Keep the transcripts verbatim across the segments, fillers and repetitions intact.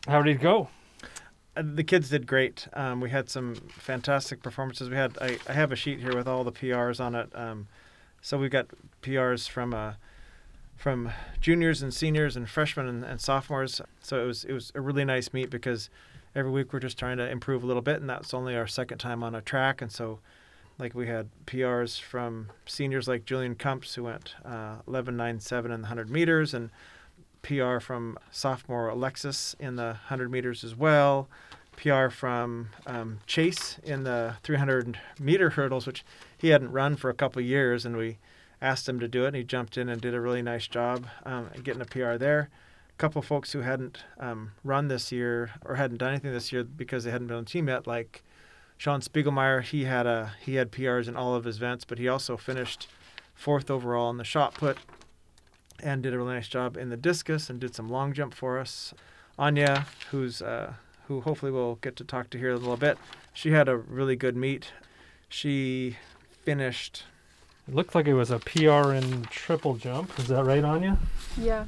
How did it go? Uh, the kids did great. Um, we had some fantastic performances. We had I, I have a sheet here with all the P Rs on it. Um, so we got P Rs from uh, from juniors and seniors and freshmen and, and sophomores. So it was it was a really nice meet because every week we're just trying to improve a little bit, and that's only our second time on a track. And so, like we had P Rs from seniors like Julian Kumps, who went uh, eleven nine seven in the one hundred meters, and P R from sophomore Alexis in the one hundred meters as well. P R from um, Chase in the three hundred meter hurdles, which he hadn't run for a couple of years, and we asked him to do it, and he jumped in and did a really nice job um, getting a P R there. A couple of folks who hadn't um, run this year or hadn't done anything this year because they hadn't been on the team yet, like Sean Spiegelmeyer, he had a he had P Rs in all of his events, but he also finished fourth overall in the shot put and did a really nice job in the discus and did some long jump for us. Anya, who's uh, who hopefully we'll get to talk to here in a little bit, she had a really good meet. She finished. It looked like it was a P R in triple jump. Is that right, Anya? Yeah.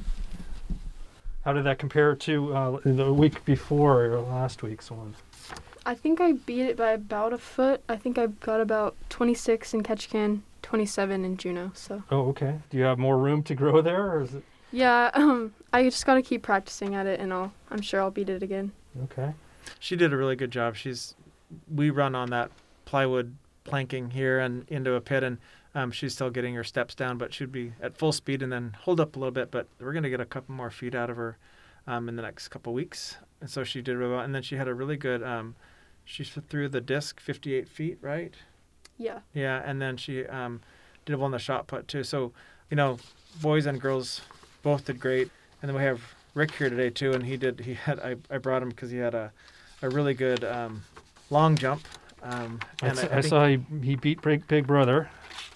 How did that compare to uh, the week before or last week's one? I think I beat it by about a foot. I think I got about twenty-six in Ketchikan, twenty-seven in Juneau. So. Oh, okay. Do you have more room to grow there, or is it? Yeah, um, I just got to keep practicing at it, and I'll, I'm sure I'll beat it again. Okay. She did a really good job. She's, we run on that plywood planking here and into a pit, and um, she's still getting her steps down, but she'd be at full speed and then hold up a little bit. But we're going to get a couple more feet out of her um, in the next couple weeks. And so she did really well. And then she had a really good, um, she threw the disc fifty-eight feet, right? Yeah. Yeah, and then she um, did well on the shot put too. So, you know, boys and girls both did great. And then we have Rick here today too, and he did. He had. I, I brought him because he had a, a really good um, long jump. Um, I, and s- I, I I think saw he, he beat Big, Big Brother.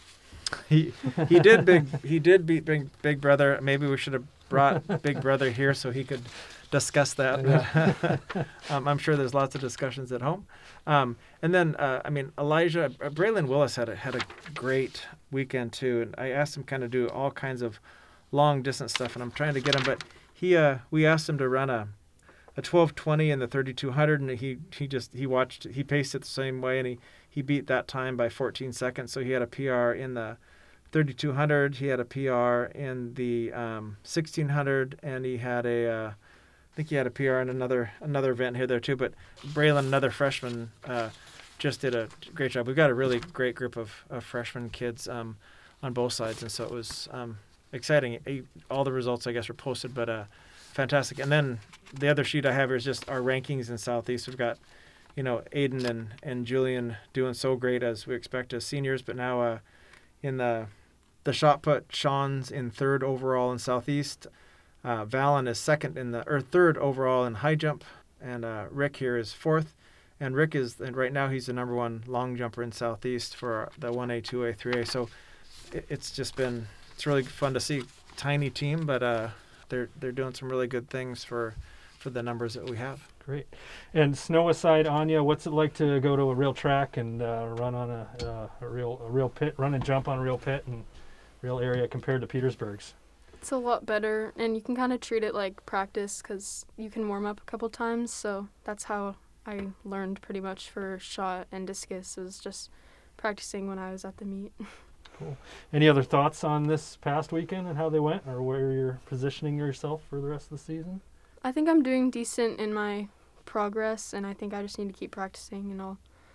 he he did big. He did beat Big Big Brother. Maybe we should have brought Big Brother here so he could discuss that. um, I'm sure there's lots of discussions at home. Um, and then, uh, I mean, Elijah, uh, Braylon Willis had a, had a great weekend too. And I asked him kind of do all kinds of long distance stuff, and I'm trying to get him, but he, uh, we asked him to run a, a twelve twenty in the thirty-two hundred, and he, he just, he watched, he paced it the same way, and he, he beat that time by fourteen seconds. So he had a P R in the thirty-two hundred, he had a P R in the um, sixteen hundred, and he had a, uh, I think he had a P R in another another event here there too. But Braylon, another freshman, uh, just did a great job. We've got a really great group of, of freshman kids um, on both sides, and so it was um, exciting. All the results, I guess, were posted, but uh, fantastic. And then the other sheet I have here is just our rankings in Southeast. We've got, you know, Aiden and, and Julian doing so great as we expect as seniors, but now uh, in the the shot put, Sean's in third overall in Southeast. Uh, Valen is second in the, or third overall in high jump, and uh, Rick here is fourth. And Rick is, and right now he's the number one long jumper in Southeast for the one A, two A, three A. So it, it's just been, it's really fun to see. Tiny team, but uh, they're they're doing some really good things for for the numbers that we have. Great. And snow aside, Anya, what's it like to go to a real track and uh, run on a, uh, a real a real pit, run and jump on a real pit and real area compared to Petersburg's? It's a lot better, and you can kind of treat it like practice because you can warm up a couple times. So that's how I learned pretty much for shot and discus, is just practicing when I was at the meet. Cool. Any other thoughts on this past weekend and how they went, or where you're positioning yourself for the rest of the season? I think I'm doing decent in my progress, and I think I just need to keep practicing, and I'll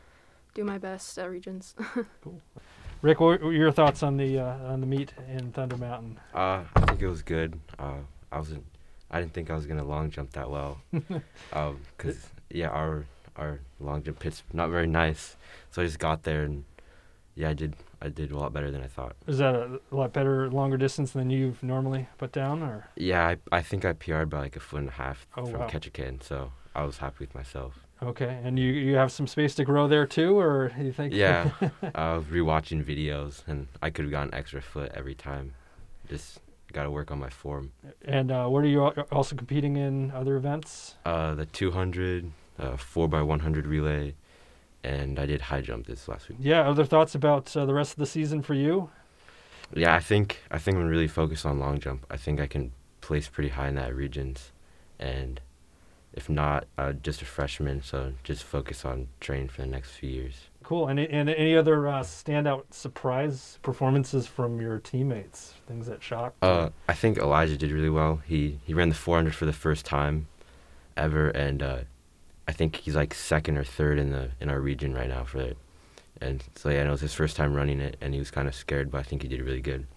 do my best at regions. Cool. Rick, what were your thoughts on the uh, on the meet in Thunder Mountain? Uh, I think it was good. Uh, I wasn't. I didn't think I was gonna long jump that well, um, cause yeah, our our long jump pit's not very nice. So I just got there and yeah, I did. I did a lot better than I thought. Is that a lot better, longer distance than you've normally put down, or? Yeah, I I think I P R'd by like a foot and a half Oh, from wow. Ketchikan, so I was happy with myself. Okay, and you you have some space to grow there too, or you think? Yeah, I was rewatching videos, and I could have gotten an extra foot every time. Just got to work on my form. And uh, what are you al- also competing in other events? Uh, the two hundred, uh, four by one hundred relay, and I did high jump this last week. Yeah, other thoughts about uh, the rest of the season for you? Yeah, I think I think I'm really focused on long jump. I think I can place pretty high in that regions, and if not, uh, just a freshman. So just focus on training for the next few years. Cool. And and any other uh, standout surprise performances from your teammates? Things that shocked? Uh, I think Elijah did really well. He he ran the four hundred for the first time ever, and uh, I think he's like second or third in the in our region right now for it. And so yeah, it was his first time running it, and he was kind of scared, but I think he did really good.